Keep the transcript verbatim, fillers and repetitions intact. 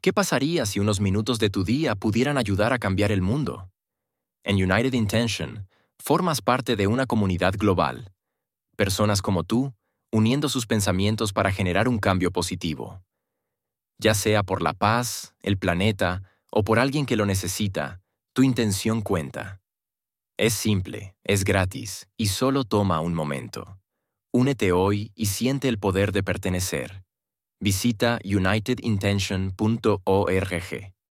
¿Qué pasaría si unos minutos de tu día pudieran ayudar a cambiar el mundo? En United Intention, formas parte de una comunidad global. Personas como tú, uniendo sus pensamientos para generar un cambio positivo. Ya sea por la paz, el planeta o por alguien que lo necesita, tu intención cuenta. Es simple, es gratis y solo toma un momento. Únete hoy y siente el poder de pertenecer. Visita united intention punto org.